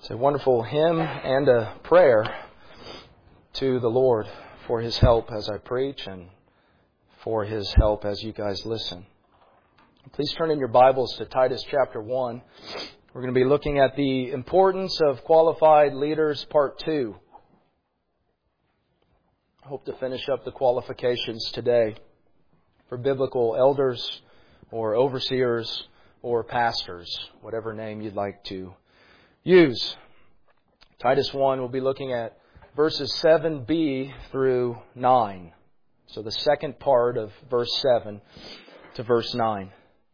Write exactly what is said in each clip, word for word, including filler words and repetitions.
It's a wonderful hymn and a prayer to the Lord for His help as I preach and for His help as you guys listen. Please turn in your Bibles to Titus chapter one. We're going to be looking at the importance of qualified leaders, part two. I hope to finish up the qualifications today for biblical elders or overseers or pastors, whatever name you'd like to use. Titus one, we'll be looking at verses seven b through nine. So the second part of verse seven to verse nine.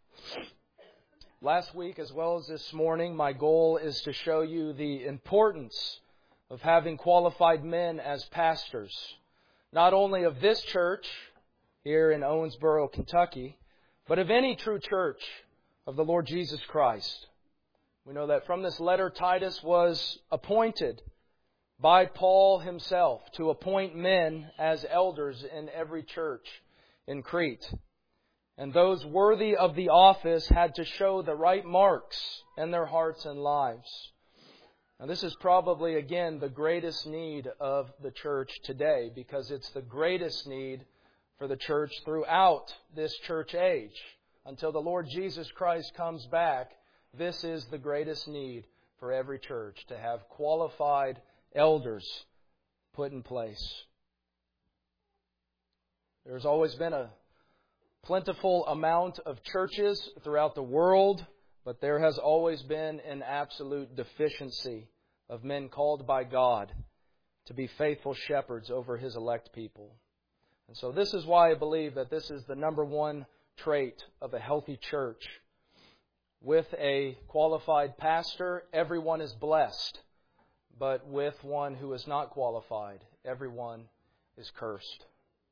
Last week as well as this morning, my goal is to show you the importance of having qualified men as pastors, not only of this church here in Owensboro, Kentucky, but of any true church of the Lord Jesus Christ. We know that from this letter, Titus was appointed by Paul himself to appoint men as elders in every church in Crete. And those worthy of the office had to show the right marks in their hearts and lives. Now, this is probably, again, the greatest need of the church today, because it's the greatest need for the church throughout this church age. Until the Lord Jesus Christ comes back, this is the greatest need for every church, to have qualified elders put in place. There's always been a plentiful amount of churches throughout the world, but there has always been an absolute deficiency of men called by God to be faithful shepherds over His elect people. And so this is why I believe that this is the number one trait of a healthy church. With a qualified pastor, everyone is blessed. But with one who is not qualified, everyone is cursed.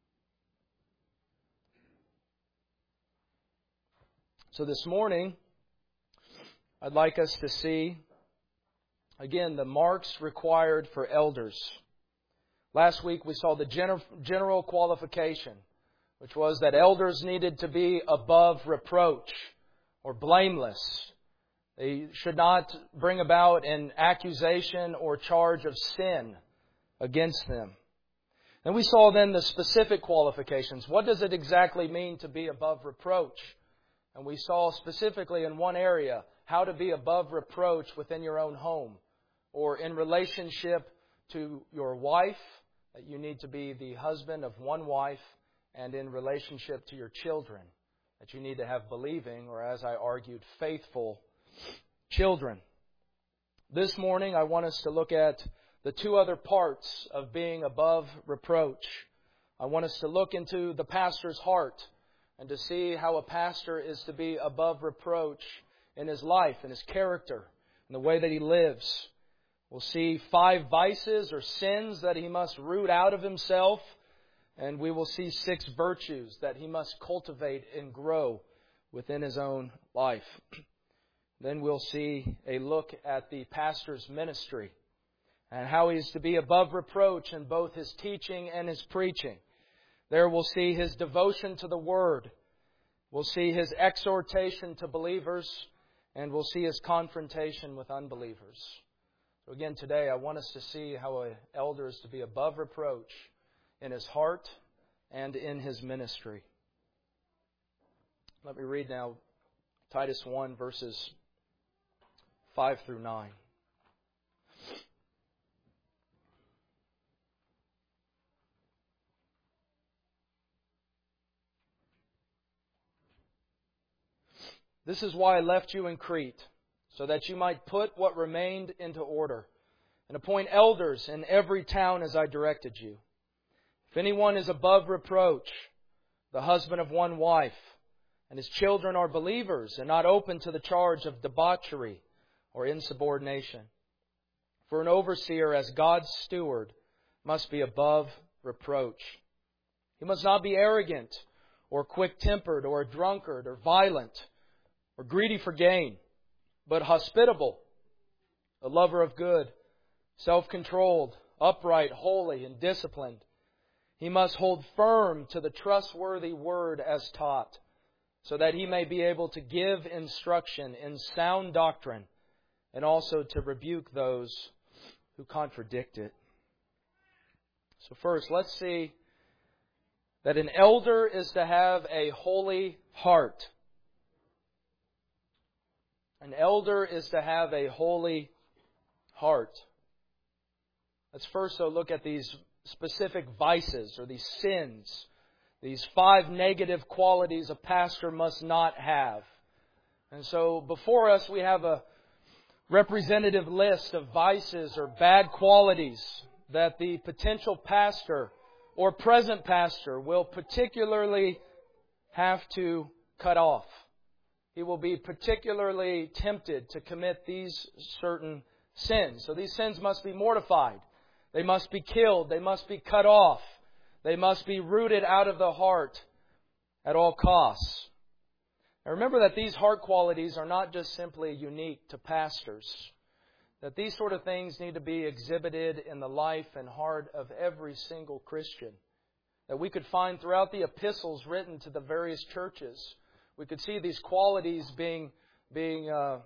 So this morning, I'd like us to see, again, the marks required for elders. Last week we saw the gener- general qualification, which was that elders needed to be above reproach or blameless. They should not bring about an accusation or charge of sin against them. And we saw then the specific qualifications. What does it exactly mean to be above reproach? And we saw specifically in one area how to be above reproach within your own home, or in relationship to your wife, that you need to be the husband of one wife, and in relationship to your children, that you need to have believing, or as I argued, faithful children. This morning I want us to look at the two other parts of being above reproach. I want us to look into the pastor's heart and to see how a pastor is to be above reproach in his life, in his character, in the way that he lives. We'll see five vices or sins that he must root out of himself, and we will see six virtues that he must cultivate and grow within his own life. Then we'll see a look at the pastor's ministry and how he is to be above reproach in both his teaching and his preaching. There we'll see his devotion to the Word. We'll see his exhortation to believers, and we'll see his confrontation with unbelievers. So again, today I want us to see how an elder is to be above reproach in his heart and in his ministry. Let me read now Titus one, verses five through nine. This is why I left you in Crete, so that you might put what remained into order, and appoint elders in every town as I directed you. If anyone is above reproach, the husband of one wife, and his children are believers and not open to the charge of debauchery or insubordination. For an overseer as God's steward must be above reproach. He must not be arrogant or quick-tempered or a drunkard or violent or greedy for gain, but hospitable, a lover of good, self-controlled, upright, holy, and disciplined. He must hold firm to the trustworthy word as taught, so that he may be able to give instruction in sound doctrine and also to rebuke those who contradict it. So first, let's see that an elder is to have a holy heart. An elder is to have a holy heart. Let's first, though, look at these specific vices or these sins, these five negative qualities a pastor must not have. And so before us we have a representative list of vices or bad qualities that the potential pastor or present pastor will particularly have to cut off. He will be particularly tempted to commit these certain sins. So these sins must be mortified. They must be killed. They must be cut off. They must be rooted out of the heart at all costs. Now remember that these heart qualities are not just simply unique to pastors. That these sort of things need to be exhibited in the life and heart of every single Christian. That we could find throughout the epistles written to the various churches. We could see these qualities being, being uh,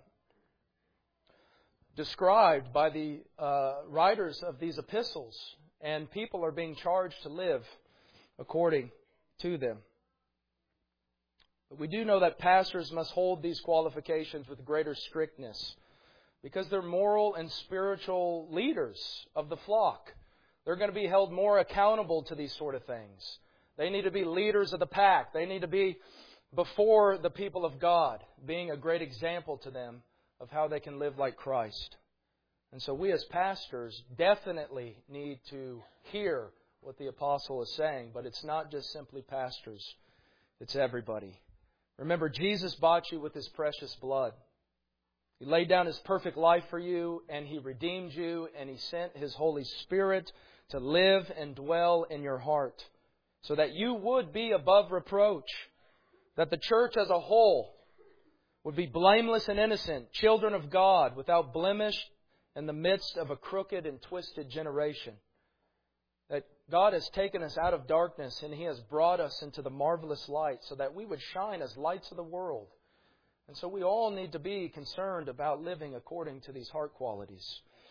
described by the uh, writers of these epistles. And people are being charged to live according to them. But we do know that pastors must hold these qualifications with greater strictness because they're moral and spiritual leaders of the flock. They're going to be held more accountable to these sort of things. They need to be leaders of the pack. They need to be before the people of God, being a great example to them of how they can live like Christ. And so we as pastors definitely need to hear what the apostle is saying, but it's not just simply pastors. It's everybody. Remember, Jesus bought you with His precious blood. He laid down His perfect life for you, and He redeemed you, and He sent His Holy Spirit to live and dwell in your heart so that you would be above reproach, that the church as a whole would be blameless and innocent, children of God, without blemish in the midst of a crooked and twisted generation. That God has taken us out of darkness and He has brought us into the marvelous light so that we would shine as lights of the world. And so we all need to be concerned about living according to these heart qualities.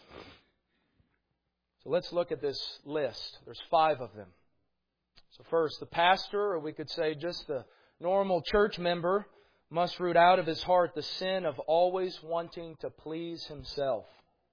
So let's look at this list. There's five of them. So first, the pastor, or we could say just the normal church member, must root out of his heart the sin of always wanting to please himself.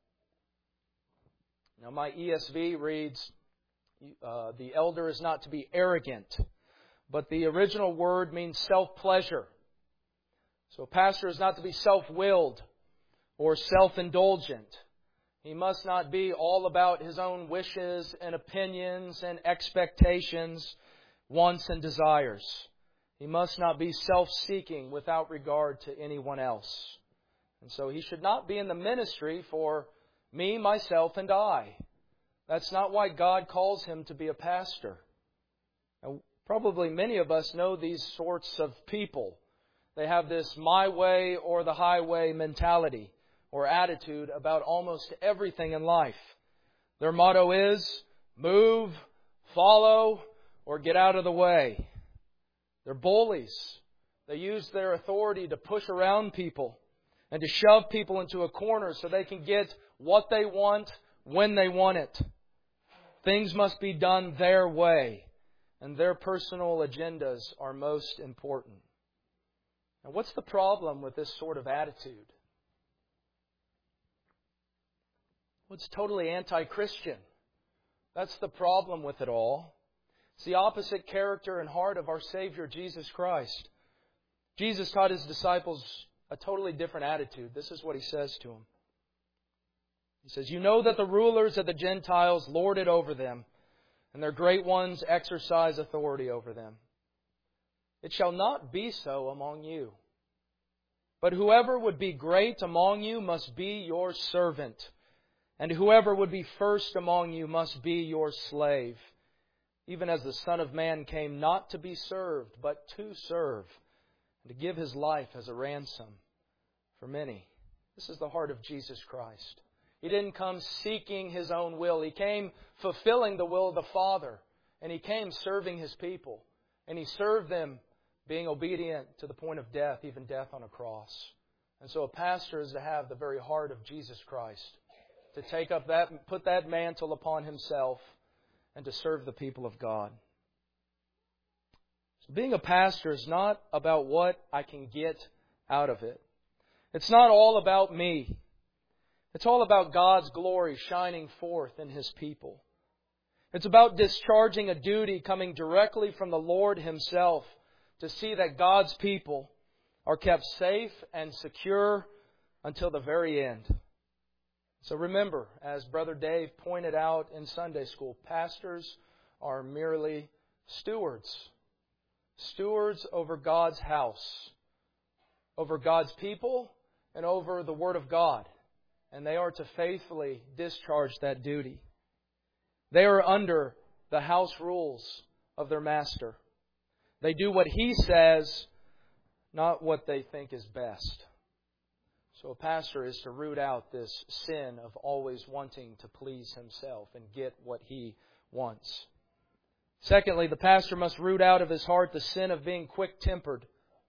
Now my E S V reads, uh, the elder is not to be arrogant, but the original word means self-pleasure. So a pastor is not to be self-willed or self-indulgent. He must not be all about his own wishes and opinions and expectations, wants and desires. He must not be self-seeking without regard to anyone else. And so he should not be in the ministry for me, myself, and I. That's not why God calls him to be a pastor. Now, probably many of us know these sorts of people. They have this my way or the highway mentality or attitude about almost everything in life. Their motto is move, follow, or get out of the way. They're bullies. They use their authority to push around people and to shove people into a corner so they can get what they want when they want it. Things must be done their way, and their personal agendas are most important. Now, what's the problem with this sort of attitude? Well, it's totally anti-Christian. That's the problem with it all. It's the opposite character and heart of our Savior, Jesus Christ. Jesus taught His disciples a totally different attitude. This is what He says to them. He says, "You know that the rulers of the Gentiles lord it over them, and their great ones exercise authority over them. It shall not be so among you. But whoever would be great among you must be your servant, and whoever would be first among you must be your slave. Even as the Son of Man came not to be served, but to serve, and to give His life as a ransom for many." This is the heart of Jesus Christ. He didn't come seeking His own will. He came fulfilling the will of the Father. And He came serving His people. And He served them being obedient to the point of death, even death on a cross. And so a pastor is to have the very heart of Jesus Christ, to take up that, put that mantle upon himself, and to serve the people of God. So being a pastor is not about what I can get out of it. It's not all about me. It's all about God's glory shining forth in His people. It's about discharging a duty coming directly from the Lord Himself to see that God's people are kept safe and secure until the very end. So remember, as Brother Dave pointed out in Sunday school, pastors are merely stewards. Stewards over God's house, over God's people, and over the Word of God. And they are to faithfully discharge that duty. They are under the house rules of their master. They do what he says, not what they think is best. So a pastor is to root out this sin of always wanting to please himself and get what he wants. Secondly, the pastor must root out of his heart the sin of being quick-tempered.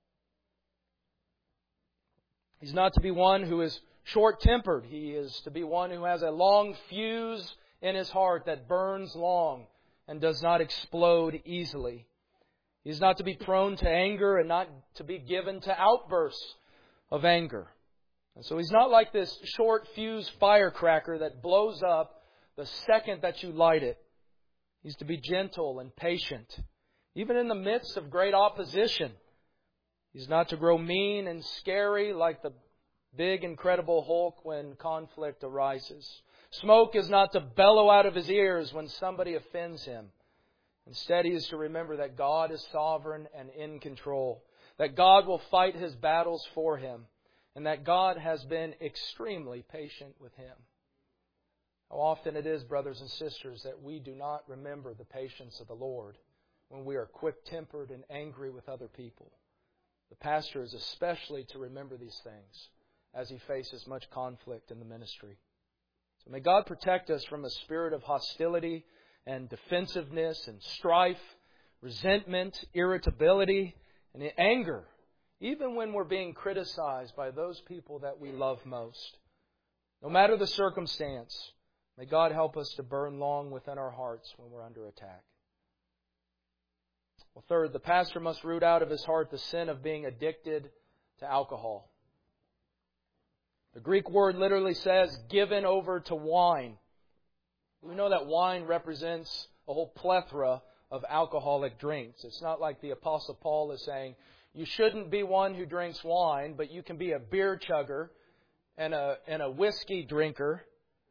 He's not to be one who is short-tempered. He is to be one who has a long fuse in his heart that burns long and does not explode easily. He's not to be prone to anger and not to be given to outbursts of anger. And so he's not like this short fuse firecracker that blows up the second that you light it. He's to be gentle and patient, even in the midst of great opposition. He's not to grow mean and scary like the big, incredible Hulk when conflict arises. Smoke is not to bellow out of his ears when somebody offends him. Instead, he is to remember that God is sovereign and in control, that God will fight his battles for him, and that God has been extremely patient with him. How often it is, brothers and sisters, that we do not remember the patience of the Lord when we are quick-tempered and angry with other people. The pastor is especially to remember these things as he faces much conflict in the ministry. So may God protect us from a spirit of hostility and defensiveness and strife, resentment, irritability, and anger, even when we're being criticized by those people that we love most. No matter the circumstance, may God help us to burn long within our hearts when we're under attack. Well, third, the pastor must root out of his heart the sin of being addicted to alcohol. The Greek word literally says, given over to wine. We know that wine represents a whole plethora of alcoholic drinks. It's not like the Apostle Paul is saying, you shouldn't be one who drinks wine, but you can be a beer chugger and a, and a whiskey drinker.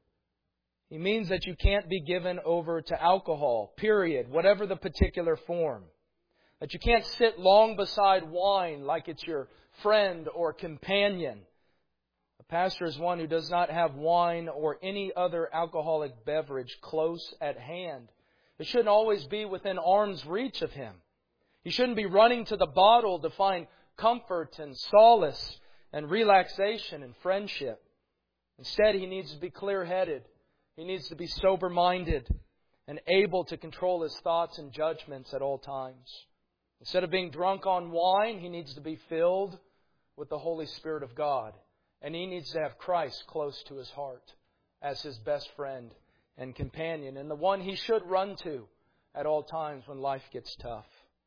He means that you can't be given over to alcohol, period, whatever the particular form. That you can't sit long beside wine like it's your friend or companion. A pastor is one who does not have wine or any other alcoholic beverage close at hand. It shouldn't always be within arm's reach of him. He shouldn't be running to the bottle to find comfort and solace and relaxation and friendship. Instead, he needs to be clear-headed. He needs to be sober-minded and able to control his thoughts and judgments at all times. Instead of being drunk on wine, he needs to be filled with the Holy Spirit of God. And he needs to have Christ close to his heart as his best friend and companion, and the one he should run to at all times when life gets tough.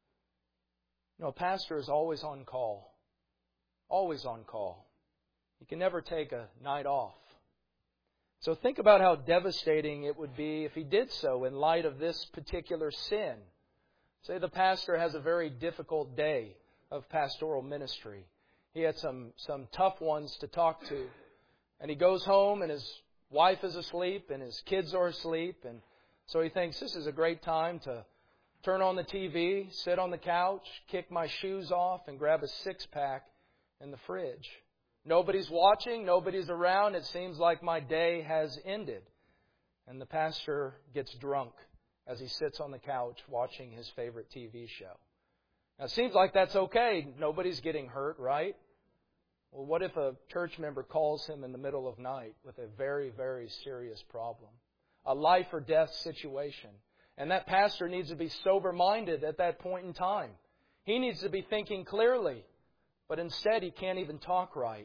You know, a pastor is always on call. Always on call. He can never take a night off. So think about how devastating it would be if he did so in light of this particular sin. Say the pastor has a very difficult day of pastoral ministry. He had some, some tough ones to talk to. And he goes home and his wife is asleep and his kids are asleep. And so he thinks this is a great time to turn on the T V, sit on the couch, kick my shoes off, and grab a six-pack in the fridge. Nobody's watching, nobody's around. It seems like my day has ended. And the pastor gets drunk as he sits on the couch watching his favorite T V show. Now, it seems like that's okay. Nobody's getting hurt, right? Well, what if a church member calls him in the middle of night with a very, very serious problem? A life or death situation. And that pastor needs to be sober-minded at that point in time. He needs to be thinking clearly. But instead, he can't even talk right.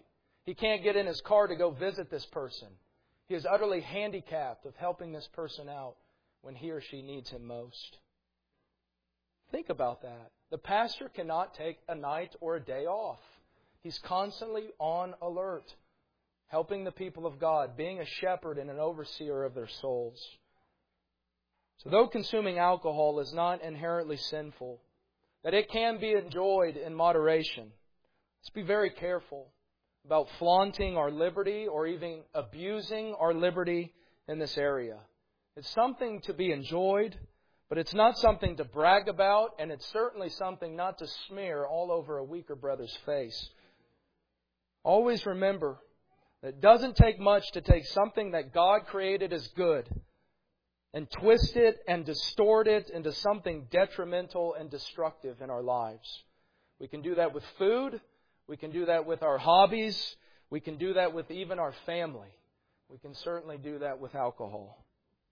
He can't get in his car to go visit this person. He is utterly handicapped of helping this person out when he or she needs him most. Think about that. The pastor cannot take a night or a day off. He's constantly on alert, helping the people of God, being a shepherd and an overseer of their souls. So though consuming alcohol is not inherently sinful, that it can be enjoyed in moderation, let's be very careful about flaunting our liberty or even abusing our liberty in this area. It's something to be enjoyed, but it's not something to brag about, and it's certainly something not to smear all over a weaker brother's face. Always remember that it doesn't take much to take something that God created as good and twist it and distort it into something detrimental and destructive in our lives. We can do that with food. We can do that with our hobbies. We can do that with even our family. We can certainly do that with alcohol.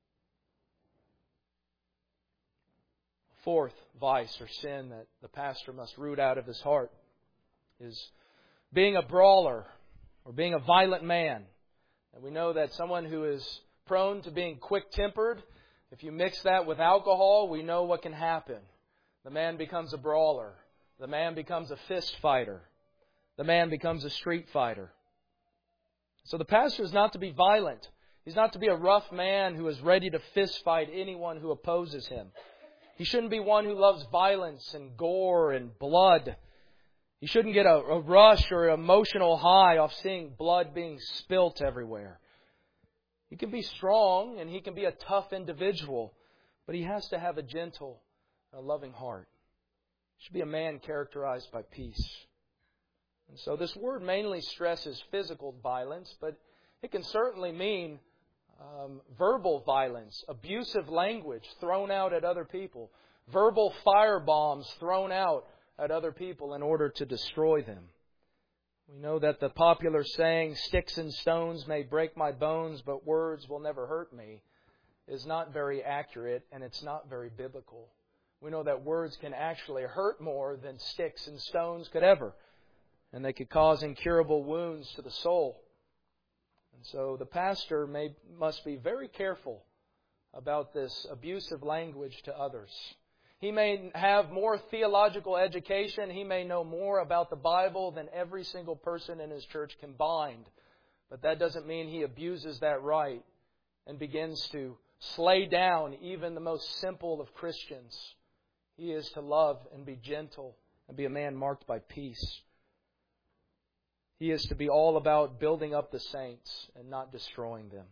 Fourth vice or sin that the pastor must root out of his heart is being a brawler or being a violent man. And we know that someone who is prone to being quick-tempered, if you mix that with alcohol, we know what can happen. The man becomes a brawler. The man becomes a fist fighter. The man becomes a street fighter. So the pastor is not to be violent. He's not to be a rough man who is ready to fist fight anyone who opposes him. He shouldn't be one who loves violence and gore and blood. He shouldn't get a, a rush or an emotional high off seeing blood being spilt everywhere. He can be strong and he can be a tough individual, but he has to have a gentle, a loving heart. He should be a man characterized by peace. And so this word mainly stresses physical violence, but it can certainly mean um, verbal violence, abusive language thrown out at other people, verbal firebombs thrown out at other people in order to destroy them. We know that the popular saying, "Sticks and stones may break my bones, but words will never hurt me," is not very accurate and it's not very biblical. We know that words can actually hurt more than sticks and stones could ever. And they could cause incurable wounds to the soul. And so the pastor may must be very careful about this abusive language to others. He may have more theological education. He may know more about the Bible than every single person in his church combined. But that doesn't mean he abuses that right and begins to slay down even the most simple of Christians. He is to love and be gentle and be a man marked by peace. He is to be all about building up the saints and not destroying them.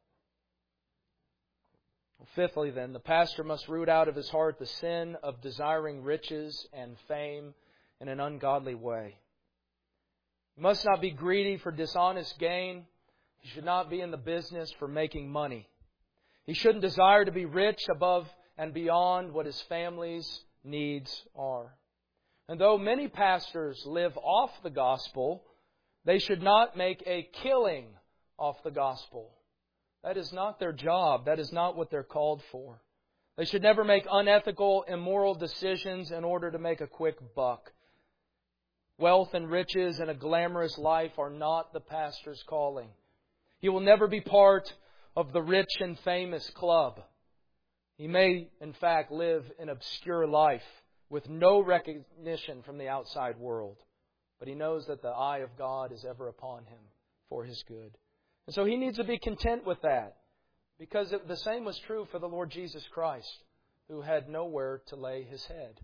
Fifthly, then, the pastor must root out of his heart the sin of desiring riches and fame in an ungodly way. He must not be greedy for dishonest gain. He should not be in the business for making money. He shouldn't desire to be rich above and beyond what his family's needs are. And though many pastors live off the gospel, they should not make a killing off the gospel. That is not their job. That is not what they're called for. They should never make unethical, immoral decisions in order to make a quick buck. Wealth and riches and a glamorous life are not the pastor's calling. He will never be part of the rich and famous club. He may, in fact, live an obscure life with no recognition from the outside world. But he knows that the eye of God is ever upon him for his good. And so he needs to be content with that. Because it, the same was true for the Lord Jesus Christ, who had nowhere to lay his head.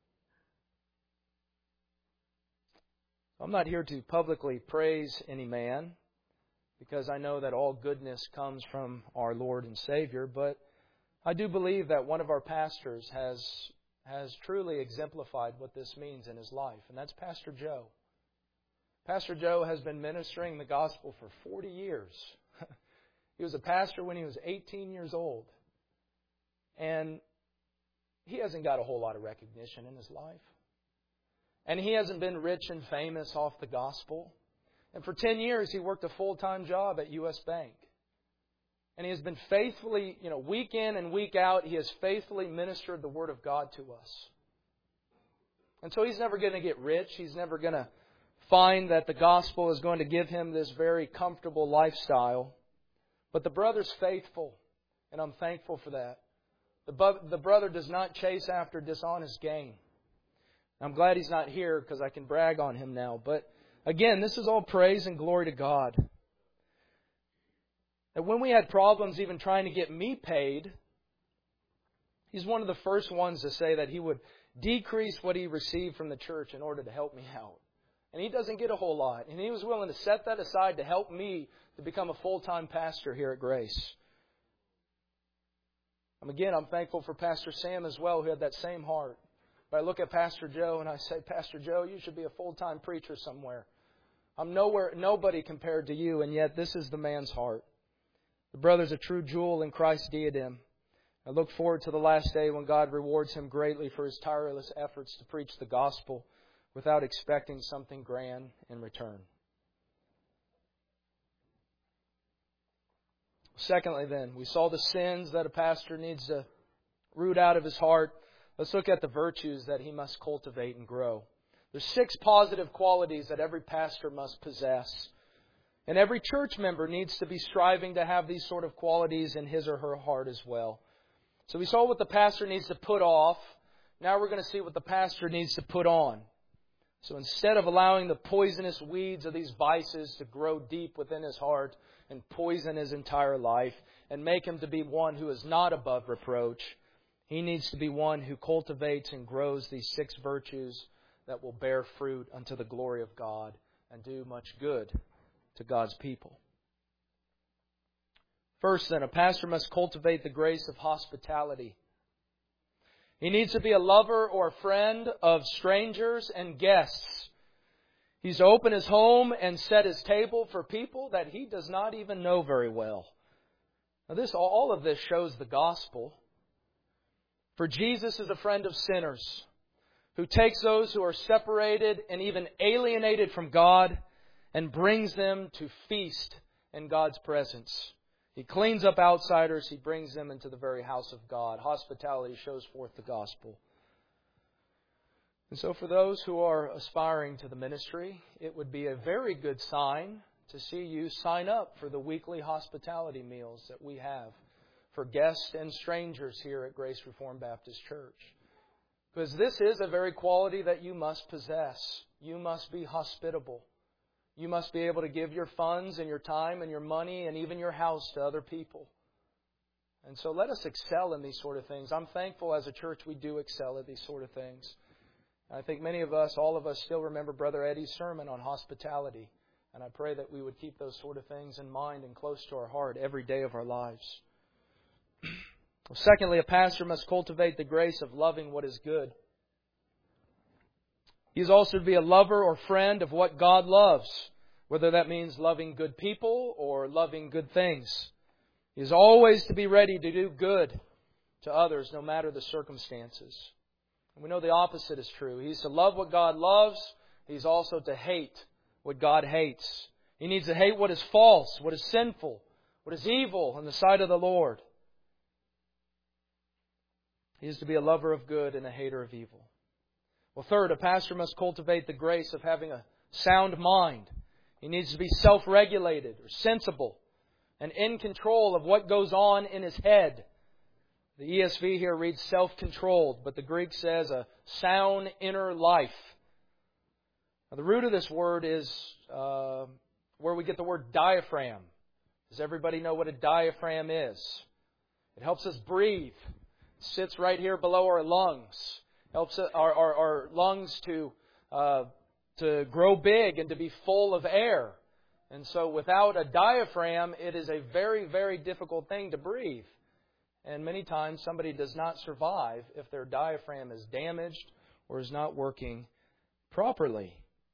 I'm not here to publicly praise any man, because I know that all goodness comes from our Lord and Savior. But I do believe that one of our pastors has, has truly exemplified what this means in his life. And that's Pastor Joe. Pastor Joe has been ministering the gospel for forty years. He was a pastor when he was eighteen years old. And he hasn't got a whole lot of recognition in his life. And he hasn't been rich and famous off the gospel. And for ten years, he worked a full-time job at U S Bank. And he has been faithfully, you know, week in and week out, he has faithfully ministered the Word of God to us. And so he's never going to get rich. He's never going to find that the gospel is going to give him this very comfortable lifestyle. But the brother's faithful, and I'm thankful for that. The, bu- the brother does not chase after dishonest gain. I'm glad he's not here because I can brag on him now. But again, this is all praise and glory to God. And when we had problems even trying to get me paid, he's one of the first ones to say that he would decrease what he received from the church in order to help me out. And he doesn't get a whole lot. And he was willing to set that aside to help me to become a full-time pastor here at Grace. And again, I'm thankful for Pastor Sam as well, who had that same heart. But I look at Pastor Joe and I say, Pastor Joe, you should be a full-time preacher somewhere. I'm nowhere, nobody compared to you, and yet this is the man's heart. The brother's a true jewel in Christ's diadem. I look forward to the last day when God rewards him greatly for his tireless efforts to preach the gospel without expecting something grand in return. Secondly, then, we saw the sins that a pastor needs to root out of his heart. Let's look at the virtues that he must cultivate and grow. There's six positive qualities that every pastor must possess. And every church member needs to be striving to have these sort of qualities in his or her heart as well. So we saw what the pastor needs to put off. Now we're going to see what the pastor needs to put on. So instead of allowing the poisonous weeds of these vices to grow deep within his heart and poison his entire life and make him to be one who is not above reproach, he needs to be one who cultivates and grows these six virtues that will bear fruit unto the glory of God and do much good to God's people. First, then, a pastor must cultivate the grace of hospitality. He needs to be a lover or a friend of strangers and guests. He's to open his home and set his table for people that he does not even know very well. Now, this, all of this shows the gospel. For Jesus is a friend of sinners who takes those who are separated and even alienated from God and brings them to feast in God's presence. He cleans up outsiders. He brings them into the very house of God. Hospitality shows forth the gospel. And so for those who are aspiring to the ministry, it would be a very good sign to see you sign up for the weekly hospitality meals that we have for guests and strangers here at Grace Reformed Baptist Church. Because this is a very quality that you must possess. You must be hospitable. You must be able to give your funds and your time and your money and even your house to other people. And so let us excel in these sort of things. I'm thankful as a church we do excel at these sort of things. I think many of us, all of us, still remember Brother Eddie's sermon on hospitality. And I pray that we would keep those sort of things in mind and close to our heart every day of our lives. Secondly, a pastor must cultivate the grace of loving what is good. He is also to be a lover or friend of what God loves, whether that means loving good people or loving good things. He is always to be ready to do good to others, no matter the circumstances. And we know the opposite is true. He's to love what God loves. He's also to hate what God hates. He needs to hate what is false, what is sinful, what is evil in the sight of the Lord. He is to be a lover of good and a hater of evil. Well, third, a pastor must cultivate the grace of having a sound mind. He needs to be self-regulated or sensible and in control of what goes on in his head. The E S V here reads self-controlled, but the Greek says a sound inner life. Now, the root of this word is uh, where we get the word diaphragm. Does everybody know what a diaphragm is? It helps us breathe. It sits right here below our lungs. Helps our, our, our lungs to uh, to grow big and to be full of air. And so without a diaphragm, it is a very, very difficult thing to breathe. And many times somebody does not survive if their diaphragm is damaged or is not working properly.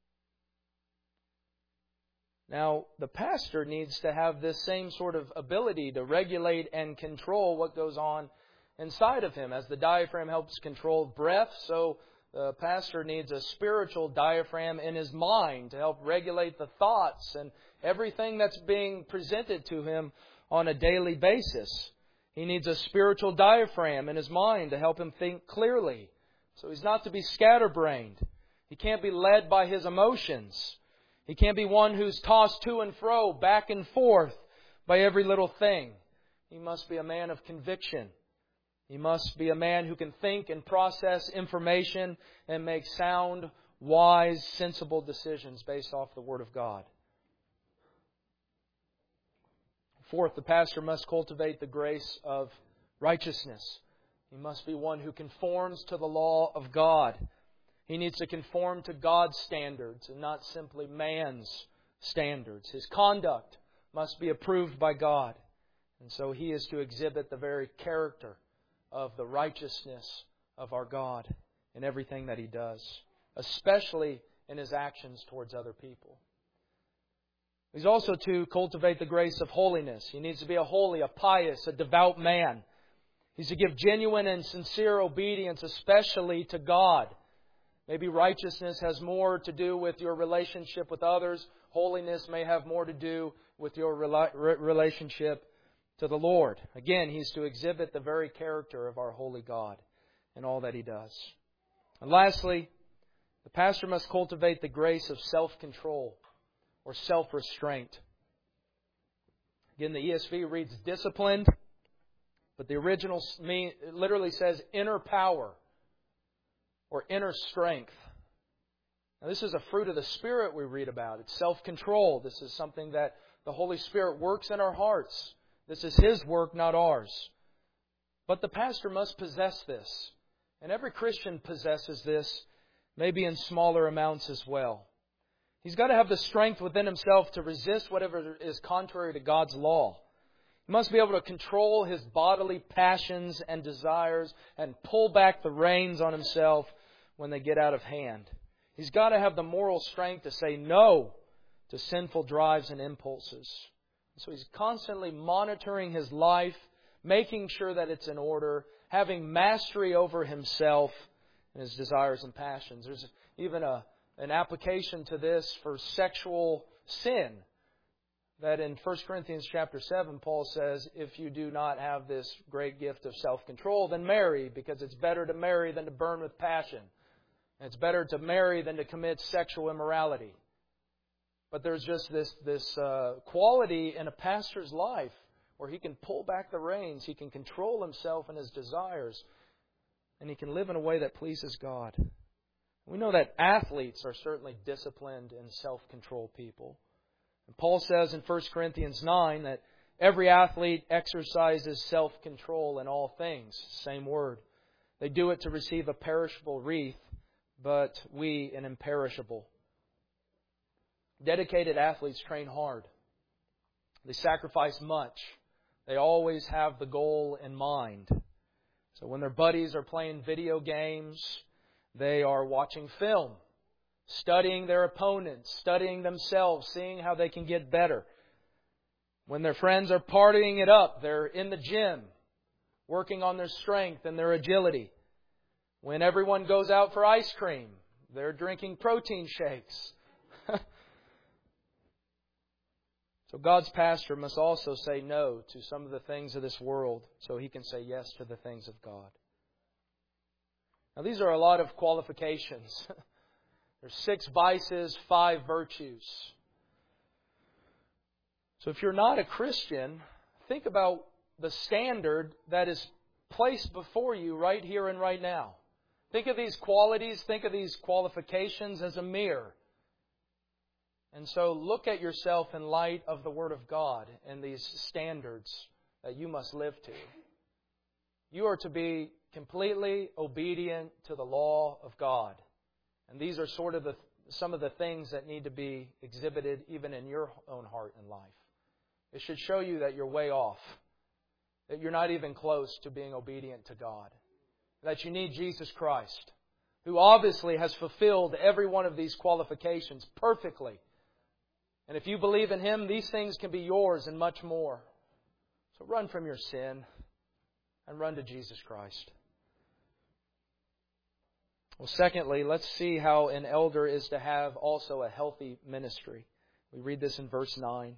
Now, the pastor needs to have this same sort of ability to regulate and control what goes on inside of him. As the diaphragm helps control breath, so the pastor needs a spiritual diaphragm in his mind to help regulate the thoughts and everything that's being presented to him on a daily basis. He needs a spiritual diaphragm in his mind to help him think clearly. So he's not to be scatterbrained. He can't be led by his emotions. He can't be one who's tossed to and fro, back and forth by every little thing. He must be a man of conviction. He must be a man who can think and process information and make sound, wise, sensible decisions based off the Word of God. Fourth, the pastor must cultivate the grace of righteousness. He must be one who conforms to the law of God. He needs to conform to God's standards and not simply man's standards. His conduct must be approved by God. And so he is to exhibit the very character of the righteousness of our God in everything that he does, especially in his actions towards other people. He's also to cultivate the grace of holiness. He needs to be a holy, a pious, a devout man. He's to give genuine and sincere obedience, especially to God. Maybe righteousness has more to do with your relationship with others. Holiness may have more to do with your relationship to the Lord. Again, he's to exhibit the very character of our holy God in all that he does. And lastly, the pastor must cultivate the grace of self-control or self-restraint. Again, the E S V reads disciplined, but the original mean, it literally says inner power or inner strength. Now, this is a fruit of the Spirit we read about. It's self-control. This is something that the Holy Spirit works in our hearts. This is His work, not ours. But the pastor must possess this. And every Christian possesses this, maybe in smaller amounts as well. He's got to have the strength within himself to resist whatever is contrary to God's law. He must be able to control his bodily passions and desires and pull back the reins on himself when they get out of hand. He's got to have the moral strength to say no to sinful drives and impulses. So he's constantly monitoring his life, making sure that it's in order, having mastery over himself and his desires and passions. There's even a, an application to this for sexual sin. That in First Corinthians chapter seven, Paul says, if you do not have this great gift of self-control, then marry, because it's better to marry than to burn with passion. And it's better to marry than to commit sexual immorality. But there's just this, this uh, quality in a pastor's life where he can pull back the reins, he can control himself and his desires, and he can live in a way that pleases God. We know that athletes are certainly disciplined and self-controlled people. And Paul says in First Corinthians nine that every athlete exercises self-control in all things. Same word. They do it to receive a perishable wreath, but we an imperishable. Dedicated athletes train hard. They sacrifice much. They always have the goal in mind. So when their buddies are playing video games, they are watching film, studying their opponents, studying themselves, seeing how they can get better. When their friends are partying it up, they're in the gym, working on their strength and their agility. When everyone goes out for ice cream, they're drinking protein shakes. So God's pastor must also say no to some of the things of this world so he can say yes to the things of God. Now these are a lot of qualifications. There's six vices, five virtues. So if you're not a Christian, think about the standard that is placed before you right here and right now. Think of these qualities, think of these qualifications as a mirror. And so look at yourself in light of the Word of God and these standards that you must live to. You are to be completely obedient to the law of God. And these are sort of the, some of the things that need to be exhibited even in your own heart and life. It should show you that you're way off. That you're not even close to being obedient to God. That you need Jesus Christ, who obviously has fulfilled every one of these qualifications perfectly. And if you believe in Him, these things can be yours and much more. So run from your sin and run to Jesus Christ. Well, secondly, let's see how an elder is to have also a healthy ministry. We read this in verse nine.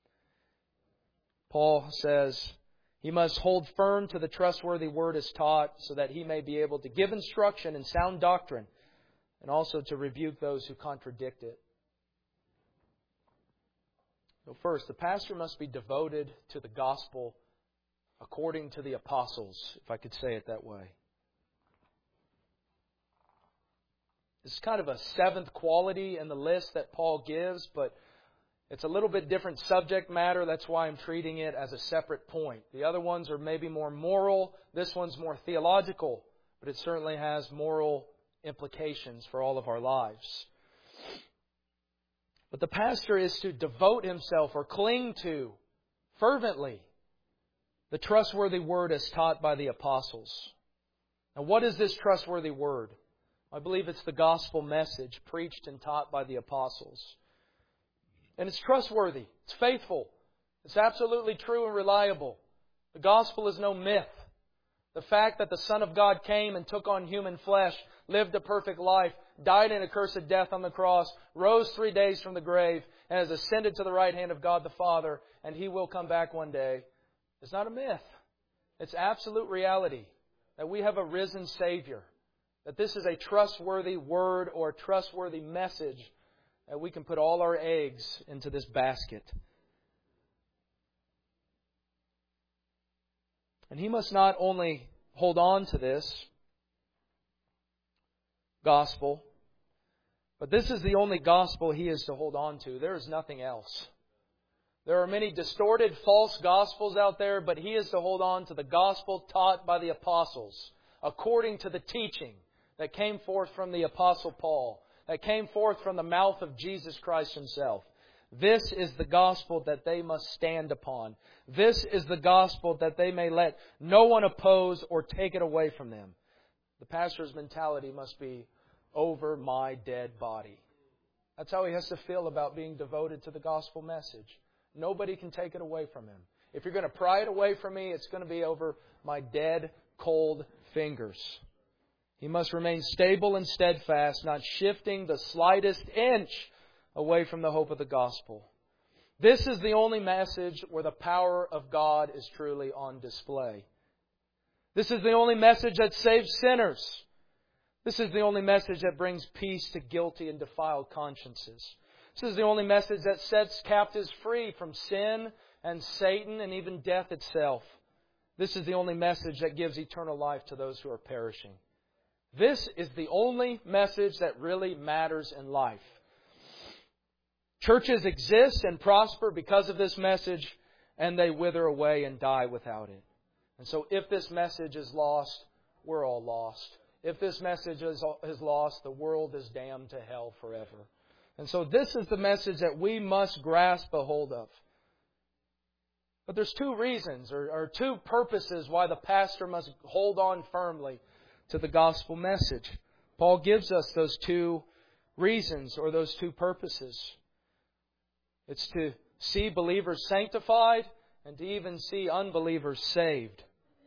Paul says, he must hold firm to the trustworthy word as taught, so that he may be able to give instruction in sound doctrine, and also to rebuke those who contradict it. So first, the pastor must be devoted to the gospel according to the apostles, if I could say it that way. This is kind of a seventh quality in the list that Paul gives, but it's a little bit different subject matter. That's why I'm treating it as a separate point. The other ones are maybe more moral. This one's more theological, but it certainly has moral implications for all of our lives. But the pastor is to devote himself or cling to fervently the trustworthy word as taught by the apostles. Now, what is this trustworthy word? I believe it's the gospel message preached and taught by the apostles. And it's trustworthy. It's faithful. It's absolutely true and reliable. The gospel is no myth. The fact that the Son of God came and took on human flesh, lived a perfect life, died an accursed death on the cross, rose three days from the grave, and has ascended to the right hand of God the Father, and He will come back one day, is not a myth. It's absolute reality that we have a risen Savior. That this is a trustworthy word or trustworthy message, that we can put all our eggs into this basket. And he must not only hold on to this gospel, but this is the only gospel he is to hold on to. There is nothing else. There are many distorted false gospels out there, but he is to hold on to the gospel taught by the apostles, according to the teaching that came forth from the Apostle Paul, that came forth from the mouth of Jesus Christ Himself. This is the gospel that they must stand upon. This is the gospel that they may let no one oppose or take it away from them. The pastor's mentality must be, over my dead body. That's how he has to feel about being devoted to the gospel message. Nobody can take it away from him. If you're going to pry it away from me, it's going to be over my dead, cold fingers. He must remain stable and steadfast, not shifting the slightest inch away from the hope of the gospel. This is the only message where the power of God is truly on display. This is the only message that saves sinners. This is the only message that brings peace to guilty and defiled consciences. This is the only message that sets captives free from sin and Satan and even death itself. This is the only message that gives eternal life to those who are perishing. This is the only message that really matters in life. Churches exist and prosper because of this message, and they wither away and die without it. And so if this message is lost, we're all lost. If this message is, is lost, the world is damned to hell forever. And so this is the message that we must grasp a hold of. But there's two reasons or, or two purposes why the pastor must hold on firmly to the gospel message. Paul gives us those two reasons or those two purposes. It's to see believers sanctified and to even see unbelievers saved.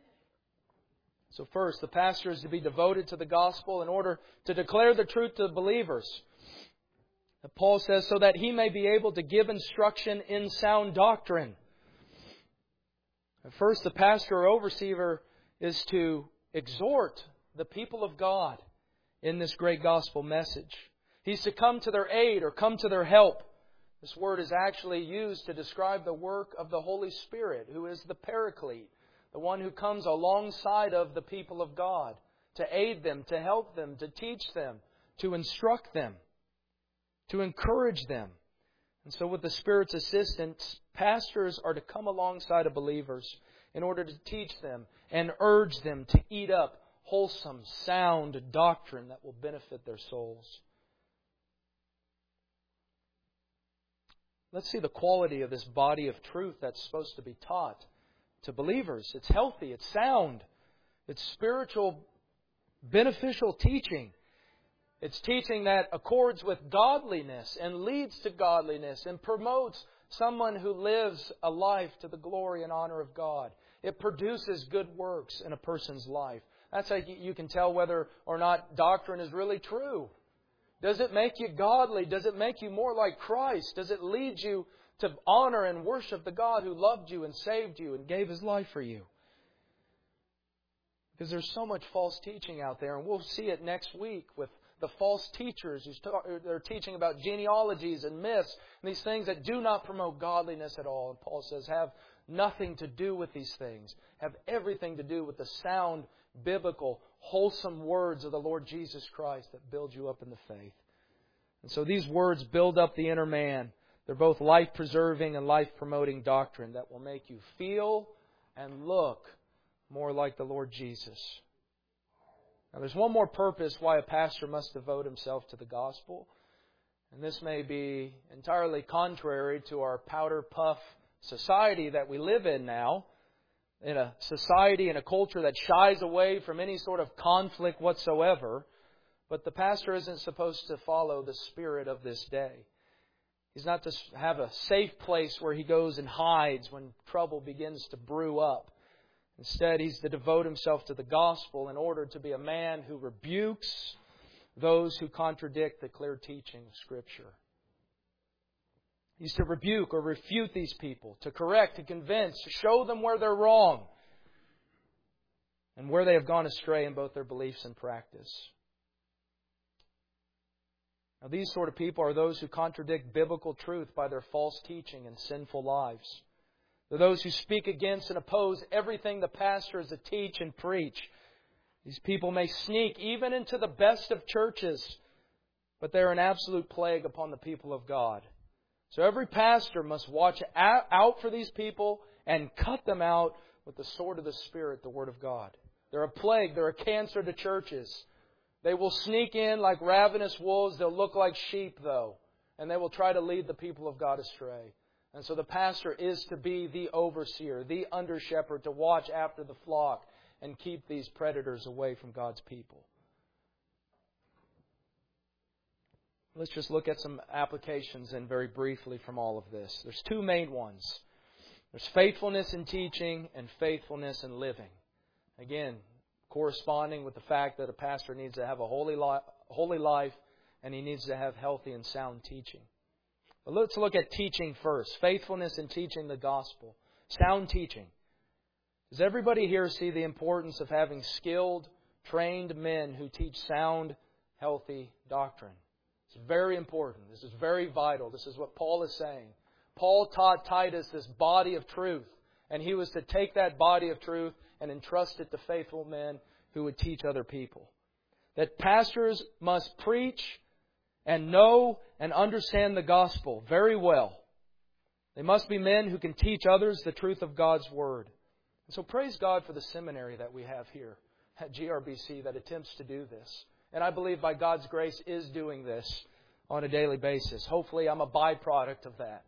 So first, the pastor is to be devoted to the gospel in order to declare the truth to believers. And Paul says, so that he may be able to give instruction in sound doctrine. And first, the pastor or overseer is to exhort the people of God in this great gospel message. He's to come to their aid or come to their help. This word is actually used to describe the work of the Holy Spirit, who is the Paraclete, the one who comes alongside of the people of God to aid them, to help them, to teach them, to instruct them, to encourage them. And so with the Spirit's assistance, pastors are to come alongside of believers in order to teach them and urge them to eat up wholesome, sound doctrine that will benefit their souls. Let's see the quality of this body of truth that's supposed to be taught to believers. It's healthy, it's sound, it's spiritual, beneficial teaching. It's teaching that accords with godliness and leads to godliness and promotes someone who lives a life to the glory and honor of God. It produces good works in a person's life. That's how you can tell whether or not doctrine is really true. Does it make you godly? Does it make you more like Christ? Does it lead you to honor and worship the God who loved you and saved you and gave His life for you? Because there's so much false teaching out there, and we'll see it next week with the false teachers who are teaching about genealogies and myths and these things that do not promote godliness at all. And Paul says, have nothing to do with these things. Have everything to do with the sound, biblical, wholesome words of the Lord Jesus Christ that build you up in the faith. And so these words build up the inner man. They're both life-preserving and life-promoting doctrine that will make you feel and look more like the Lord Jesus. Now there's one more purpose why a pastor must devote himself to the gospel. And this may be entirely contrary to our powder puff society that we live in now. In a society and a culture that shies away from any sort of conflict whatsoever. But the pastor isn't supposed to follow the spirit of this day. He's not to have a safe place where he goes and hides when trouble begins to brew up. Instead, he's to devote himself to the gospel in order to be a man who rebukes those who contradict the clear teaching of Scripture. He's to rebuke or refute these people, to correct, to convince, to show them where they're wrong and where they have gone astray in both their beliefs and practice. Now, these sort of people are those who contradict biblical truth by their false teaching and sinful lives. They're those who speak against and oppose everything the pastor is to teach and preach. These people may sneak even into the best of churches, but they're an absolute plague upon the people of God. So every pastor must watch out for these people and cut them out with the sword of the Spirit, the Word of God. They're a plague. They're a cancer to churches. They will sneak in like ravenous wolves. They'll look like sheep, though. And they will try to lead the people of God astray. And so the pastor is to be the overseer, the under-shepherd, to watch after the flock and keep these predators away from God's people. Let's just look at some applications and very briefly from all of this. There's two main ones. There's faithfulness in teaching and faithfulness in living. Again, corresponding with the fact that a pastor needs to have a holy li- holy life and he needs to have healthy and sound teaching. But let's look at teaching first. Faithfulness in teaching the gospel. Sound teaching. Does everybody here see the importance of having skilled, trained men who teach sound, healthy doctrine? It's very important. This is very vital. This is what Paul is saying. Paul taught Titus this body of truth, and he was to take that body of truth and entrust it to faithful men who would teach other people. That pastors must preach and know and understand the gospel very well. They must be men who can teach others the truth of God's Word. And so praise God for the seminary that we have here at G R B C that attempts to do this. And I believe by God's grace is doing this on a daily basis. Hopefully I'm a byproduct of that.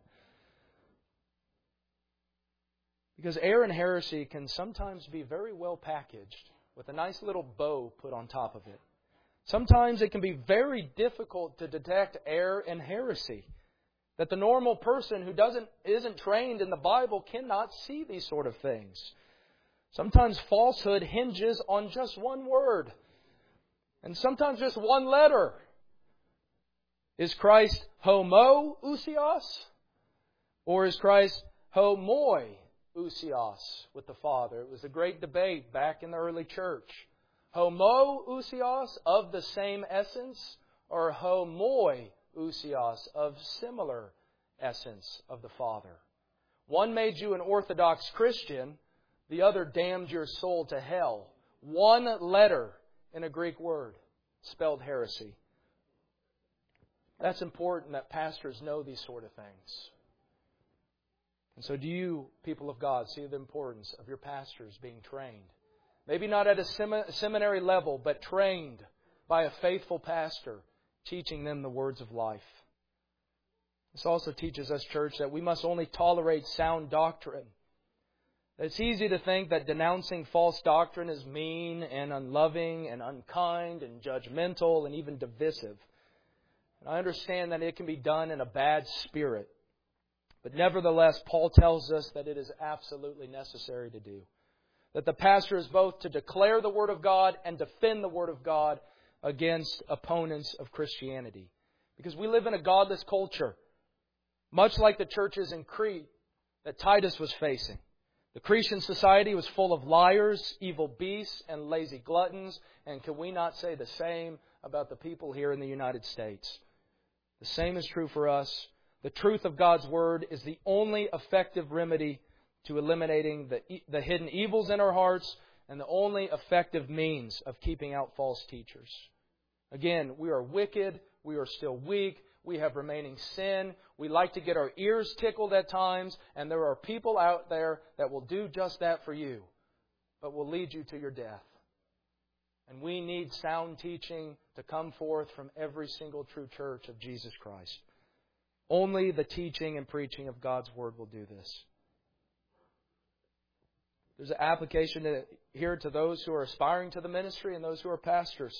Because error and heresy can sometimes be very well packaged with a nice little bow put on top of it. Sometimes it can be very difficult to detect error and heresy. That the normal person who doesn't isn't trained in the Bible cannot see these sort of things. Sometimes falsehood hinges on just one word. And sometimes just one letter. Is Christ homoousios? Or is Christ homoi ousios with the Father? It was a great debate back in the early church. Homoousios, of the same essence, or homoiousios, of similar essence of the Father. One made you an Orthodox Christian, the other damned your soul to hell. One letter in a Greek word spelled heresy. That's important that pastors know these sort of things. And so do you, people of God, see the importance of your pastors being trained? Maybe not at a sem- seminary level, but trained by a faithful pastor, teaching them the words of life. This also teaches us, church, that we must only tolerate sound doctrine. It's easy to think that denouncing false doctrine is mean and unloving and unkind and judgmental and even divisive. And I understand that it can be done in a bad spirit. But nevertheless, Paul tells us that it is absolutely necessary to do. That the pastor is both to declare the Word of God and defend the Word of God against opponents of Christianity. Because we live in a godless culture, much like the churches in Crete that Titus was facing. The Cretan society was full of liars, evil beasts, and lazy gluttons. And can we not say the same about the people here in the United States. The same is true for us. The truth of God's Word is the only effective remedy to eliminating the, the hidden evils in our hearts and the only effective means of keeping out false teachers. Again, we are wicked. We are still weak. We have remaining sin. We like to get our ears tickled at times. And there are people out there that will do just that for you, but will lead you to your death. And we need sound teaching to come forth from every single true church of Jesus Christ. Only the teaching and preaching of God's Word will do this. There's an application to, here to those who are aspiring to the ministry and those who are pastors.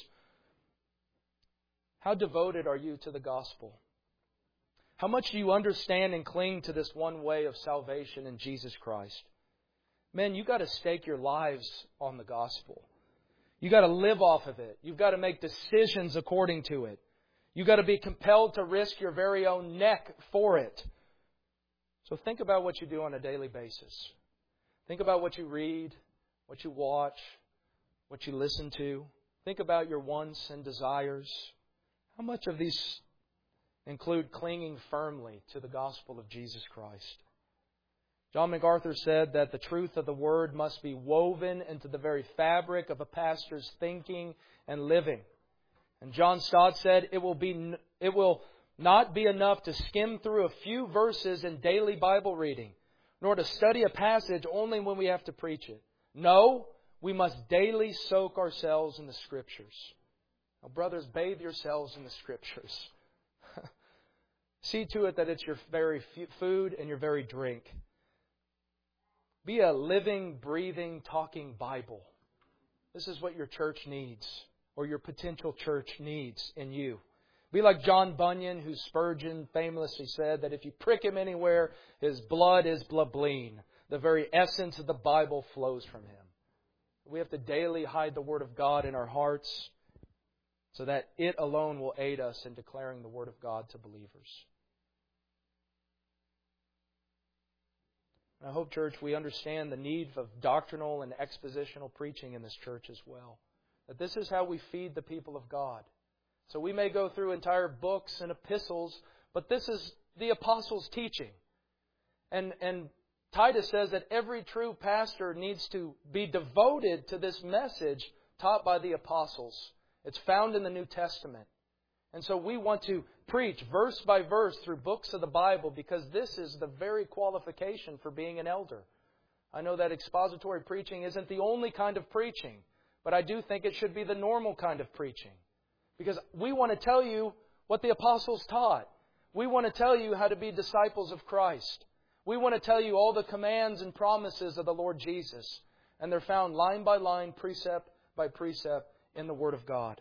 How devoted are you to the gospel? How much do you understand and cling to this one way of salvation in Jesus Christ? Men, you've got to stake your lives on the gospel. You've got to live off of it. You've got to make decisions according to it. You've got to be compelled to risk your very own neck for it. So think about what you do on a daily basis. Think about what you read, what you watch, what you listen to. Think about your wants and desires. How much of these include clinging firmly to the gospel of Jesus Christ? John MacArthur said that the truth of the Word must be woven into the very fabric of a pastor's thinking and living. And John Stott said, it will be, it will not be enough to skim through a few verses in daily Bible reading, nor to study a passage only when we have to preach it. No, we must daily soak ourselves in the Scriptures. Now, brothers, bathe yourselves in the Scriptures. See to it that it's your very food and your very drink. Be a living, breathing, talking Bible. This is what your church needs, or your potential church needs in you. Be like John Bunyan, who Spurgeon famously said that if you prick him anywhere, his blood is blableen. The very essence of the Bible flows from him. We have to daily hide the Word of God in our hearts so that it alone will aid us in declaring the Word of God to believers. I hope, church, we understand the need of doctrinal and expositional preaching in this church as well. That this is how we feed the people of God. So we may go through entire books and epistles, but this is the apostles' teaching. And, and Titus says that every true pastor needs to be devoted to this message taught by the apostles. It's found in the New Testament. And so we want to preach verse by verse through books of the Bible because this is the very qualification for being an elder. I know that expository preaching isn't the only kind of preaching, but I do think it should be the normal kind of preaching. Because we want to tell you what the apostles taught. We want to tell you how to be disciples of Christ. We want to tell you all the commands and promises of the Lord Jesus. And they're found line by line, precept by precept in the Word of God.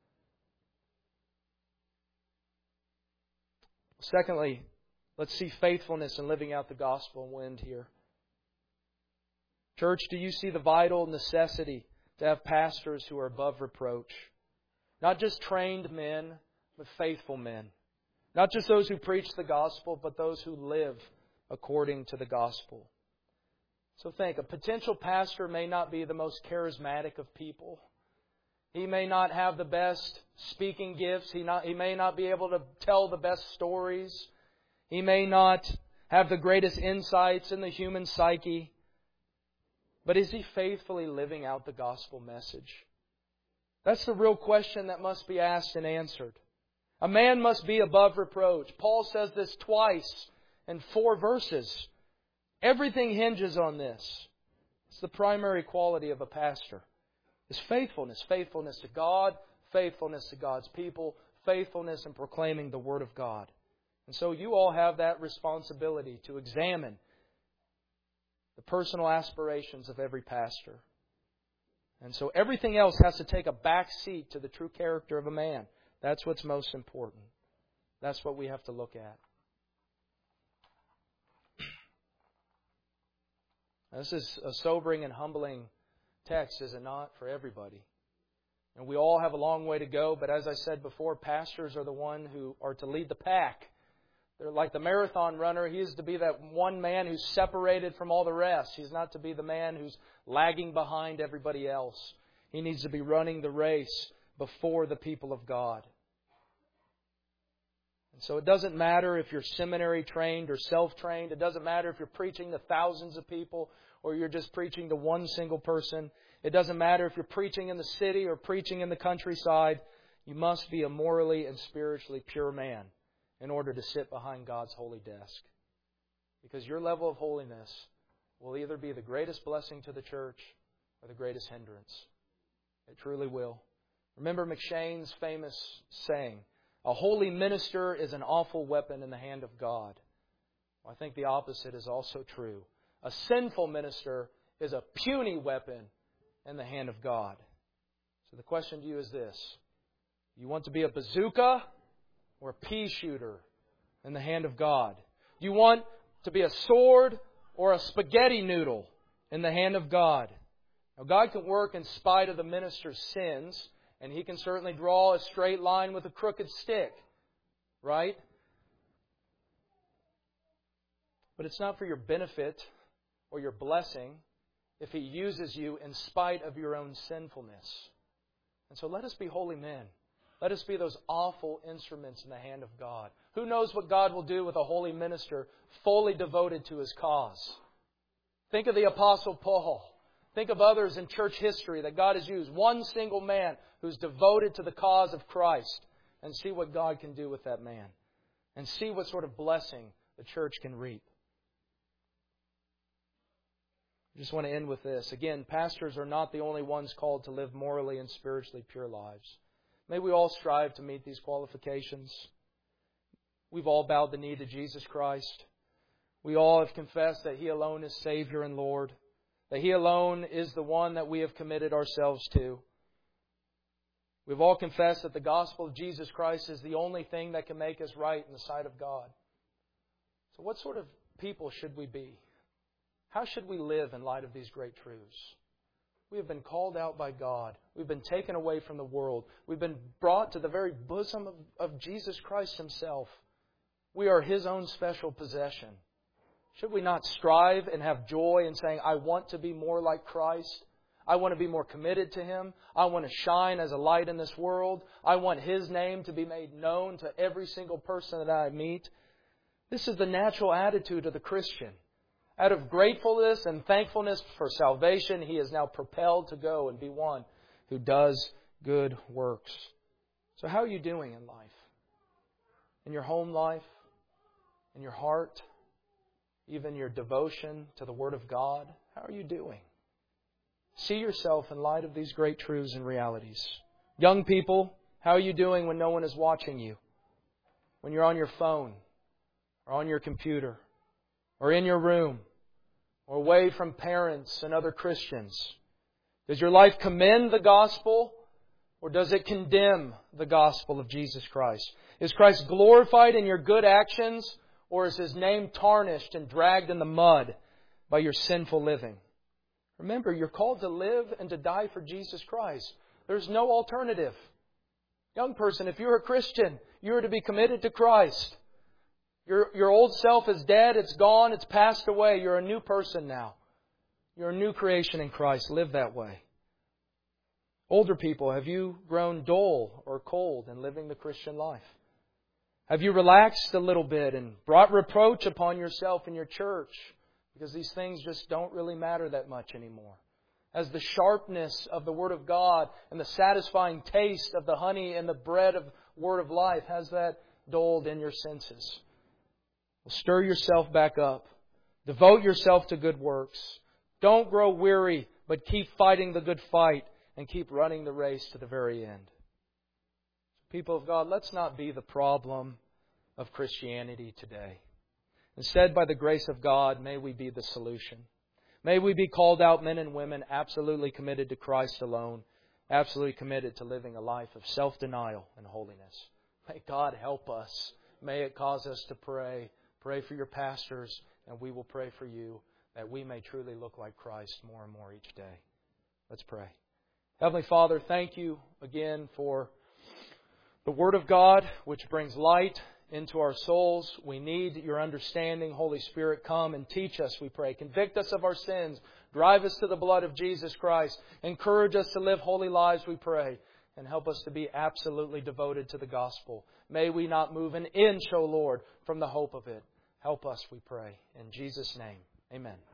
Secondly, let's see faithfulness in living out the gospel, and we'll end here. Church, do you see the vital necessity to have pastors who are above reproach? Not just trained men, but faithful men. Not just those who preach the gospel, but those who live according to the gospel. So think, a potential pastor may not be the most charismatic of people. He may not have the best speaking gifts. He, not, he may not be able to tell the best stories. He may not have the greatest insights in the human psyche. But is he faithfully living out the gospel message? That's the real question that must be asked and answered. A man must be above reproach. Paul says this twice in four verses. Everything hinges on this. It's the primary quality of a pastor. Is faithfulness. Faithfulness to God, faithfulness to God's people, faithfulness in proclaiming the Word of God. And so you all have that responsibility to examine the personal aspirations of every pastor. And so everything else has to take a back seat to the true character of a man. That's what's most important. That's what we have to look at. This is a sobering and humbling text, is it not, for everybody? And we all have a long way to go, but as I said before, pastors are the one who are to lead the pack. They're like the marathon runner. He is to be that one man who's separated from all the rest. He's not to be the man who's lagging behind everybody else. He needs to be running the race before the people of God. And so it doesn't matter if you're seminary trained or self-trained. It doesn't matter if you're preaching to thousands of people or you're just preaching to one single person. It doesn't matter if you're preaching in the city or preaching in the countryside. You must be a morally and spiritually pure man in order to sit behind God's holy desk. Because your level of holiness will either be the greatest blessing to the church or the greatest hindrance. It truly will. Remember McShane's famous saying, "A holy minister is an awful weapon in the hand of God." Well, I think the opposite is also true. A sinful minister is a puny weapon in the hand of God. So the question to you is this: you want to be a bazooka or a pea shooter in the hand of God? Do you want to be a sword or a spaghetti noodle in the hand of God? Now, God can work in spite of the minister's sins, and He can certainly draw a straight line with a crooked stick, right? But it's not for your benefit or your blessing if He uses you in spite of your own sinfulness. And so let us be holy men. Let us be those awful instruments in the hand of God. Who knows what God will do with a holy minister fully devoted to His cause? Think of the Apostle Paul. Think of others in church history that God has used. One single man who's devoted to the cause of Christ. And see what God can do with that man. And see what sort of blessing the church can reap. I just want to end with this. Again, pastors are not the only ones called to live morally and spiritually pure lives. May we all strive to meet these qualifications. We've all bowed the knee to Jesus Christ. We all have confessed that He alone is Savior and Lord. That He alone is the one that we have committed ourselves to. We've all confessed that the gospel of Jesus Christ is the only thing that can make us right in the sight of God. So what sort of people should we be? How should we live in light of these great truths? We have been called out by God. We've been taken away from the world. We've been brought to the very bosom of, of Jesus Christ Himself. We are His own special possession. Should we not strive and have joy in saying, I want to be more like Christ? I want to be more committed to Him. I want to shine as a light in this world. I want His name to be made known to every single person that I meet. This is the natural attitude of the Christian. Out of gratefulness and thankfulness for salvation, he is now propelled to go and be one who does good works. So how are you doing in life? In your home life? In your heart? Even your devotion to the Word of God? How are you doing? See yourself in light of these great truths and realities. Young people, how are you doing when no one is watching you? When you're on your phone, or on your computer, or in your room, or away from parents and other Christians? Does your life commend the gospel, or does it condemn the gospel of Jesus Christ? Is Christ glorified in your good actions, or is His name tarnished and dragged in the mud by your sinful living? Remember, you're called to live and to die for Jesus Christ. There's no alternative. Young person, if you're a Christian, you are to be committed to Christ. Your, your old self is dead, it's gone, it's passed away. You're a new person now. You're a new creation in Christ. Live that way. Older people, have you grown dull or cold in living the Christian life? Have you relaxed a little bit and brought reproach upon yourself in your church? Because these things just don't really matter that much anymore. As the sharpness of the Word of God and the satisfying taste of the honey and the bread of Word of life, has that dulled in your senses? Well, stir yourself back up. Devote yourself to good works. Don't grow weary, but keep fighting the good fight and keep running the race to the very end. People of God, let's not be the problem of Christianity today. Instead, by the grace of God, may we be the solution. May we be called out men and women absolutely committed to Christ alone, absolutely committed to living a life of self-denial and holiness. May God help us. May it cause us to pray. Pray for your pastors, and we will pray for you, that we may truly look like Christ more and more each day. Let's pray. Heavenly Father, thank you again for the Word of God, which brings light into our souls. We need your understanding. Holy Spirit, come and teach us, we pray. Convict us of our sins. Drive us to the blood of Jesus Christ. Encourage us to live holy lives, we pray. and help us to be absolutely devoted to the gospel. May we not move an inch, O Lord, from the hope of it. Help us, we pray. In Jesus' name, amen.